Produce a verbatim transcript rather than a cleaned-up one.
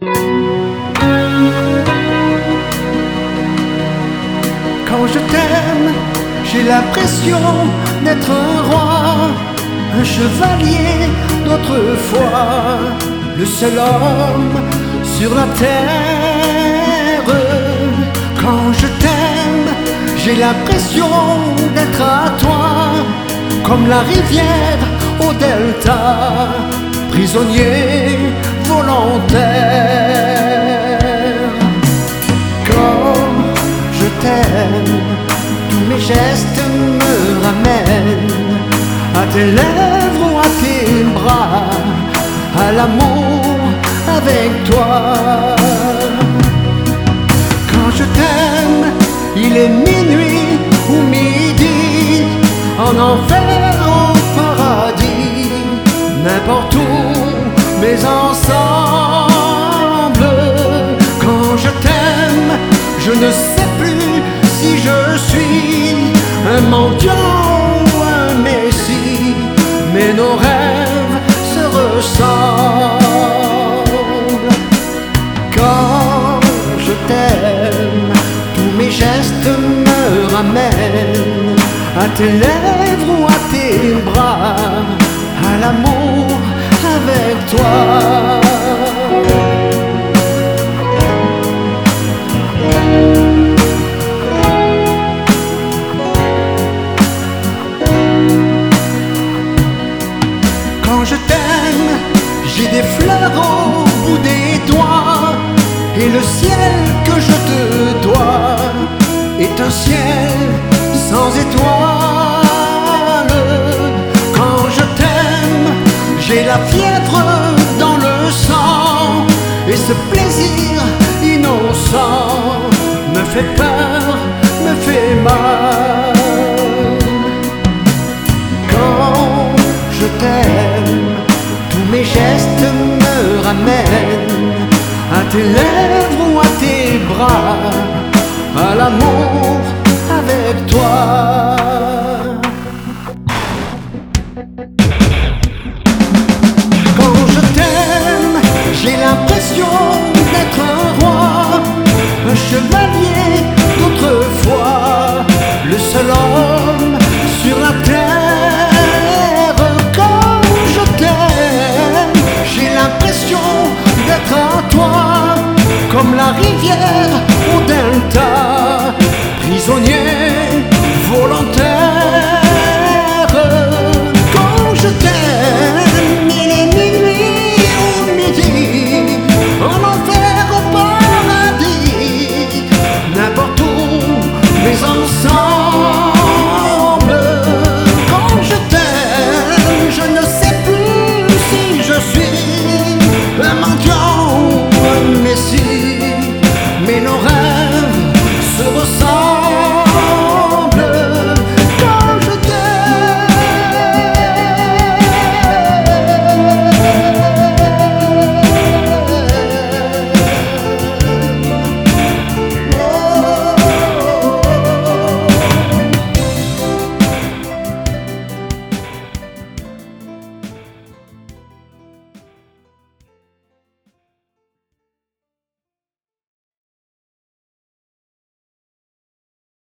Quand je t'aime, j'ai l'impression d'être un roi, un chevalier d'autrefois, le seul homme sur la terre. Quand je t'aime, j'ai l'impression d'être à toi, comme la rivière au delta, prisonnier volontaire. Quand je t'aime, tous mes gestes me ramènent à tes lèvres ou à tes bras, à l'amour avec toi. Quand je t'aime, il est minuit ou midi, en enfer, en paradis, n'importe où, mais ensemble. Quand je t'aime, je ne sais plus si je suis un mendiant ou un messie, mais nos rêves se ressemblent. Quand je t'aime, tous mes gestes me ramènent à tes lèvres ou à tes bras, à l'amour avec toi. Quand je t'aime, j'ai des fleurs au bout des doigts, et le ciel que je te dois est un ciel sans étoiles. Quand je t'aime, j'ai la fièvre dans le sang, et ce plaisir innocent me fait peur, me fait mal. Quand je t'aime, tous mes gestes me ramènent à tes lèvres ou à tes bras, à l'amour avec toi. Quand je t'aime, j'ai l'impression d'être un roi, un chevalier d'autrefois, le seul homme sur la terre. Quand je t'aime, j'ai l'impression d'être à toi, comme la rivière au delta, prisonnier volontaire.